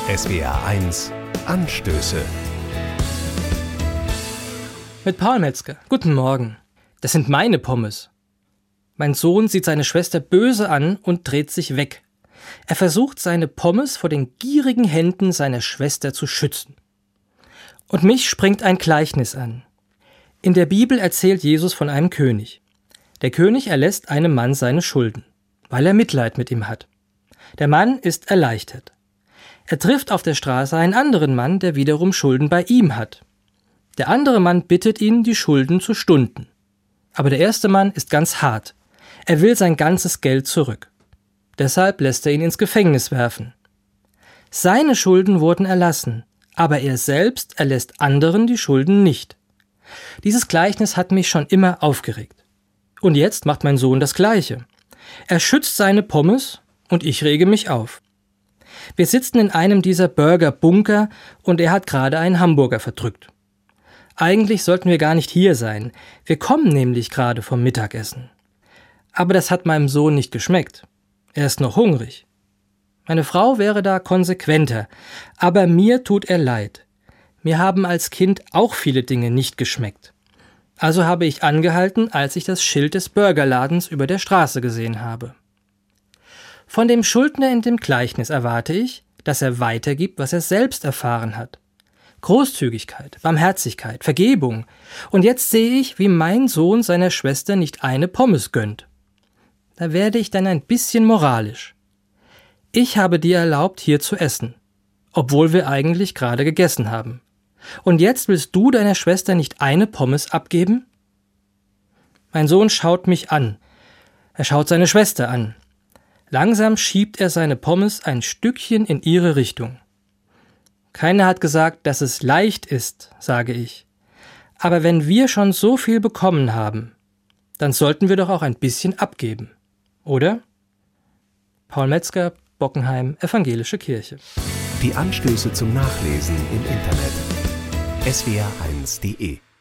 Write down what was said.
SWR1 Anstöße. Mit Paul Metzger. Guten Morgen. Das sind meine Pommes. Mein Sohn sieht seine Schwester böse an und dreht sich weg. Er versucht, seine Pommes vor den gierigen Händen seiner Schwester zu schützen. Und mich springt ein Gleichnis an. In der Bibel erzählt Jesus von einem König. Der König erlässt einem Mann seine Schulden, weil er Mitleid mit ihm hat. Der Mann ist erleichtert. Er trifft auf der Straße einen anderen Mann, der wiederum Schulden bei ihm hat. Der andere Mann bittet ihn, die Schulden zu stunden. Aber der erste Mann ist ganz hart. Er will sein ganzes Geld zurück. Deshalb lässt er ihn ins Gefängnis werfen. Seine Schulden wurden erlassen, aber er selbst erlässt anderen die Schulden nicht. Dieses Gleichnis hat mich schon immer aufgeregt. Und jetzt macht mein Sohn das Gleiche. Er schützt seine Pommes und ich rege mich auf. Wir sitzen in einem dieser Burger-Bunker und er hat gerade einen Hamburger verdrückt. Eigentlich sollten wir gar nicht hier sein. Wir kommen nämlich gerade vom Mittagessen. Aber das hat meinem Sohn nicht geschmeckt. Er ist noch hungrig. Meine Frau wäre da konsequenter, aber mir tut er leid. Mir haben als Kind auch viele Dinge nicht geschmeckt. Also habe ich angehalten, als ich das Schild des Burgerladens über der Straße gesehen habe. Von dem Schuldner in dem Gleichnis erwarte ich, dass er weitergibt, was er selbst erfahren hat. Großzügigkeit, Barmherzigkeit, Vergebung. Und jetzt sehe ich, wie mein Sohn seiner Schwester nicht eine Pommes gönnt. Da werde ich dann ein bisschen moralisch. Ich habe dir erlaubt, hier zu essen, obwohl wir eigentlich gerade gegessen haben. Und jetzt willst du deiner Schwester nicht eine Pommes abgeben? Mein Sohn schaut mich an. Er schaut seine Schwester an. Langsam schiebt er seine Pommes ein Stückchen in ihre Richtung. Keiner hat gesagt, dass es leicht ist, sage ich. Aber wenn wir schon so viel bekommen haben, dann sollten wir doch auch ein bisschen abgeben, oder? Paul Metzger, Bockenheim, Evangelische Kirche. Die Anstöße zum Nachlesen im Internet. swr1.de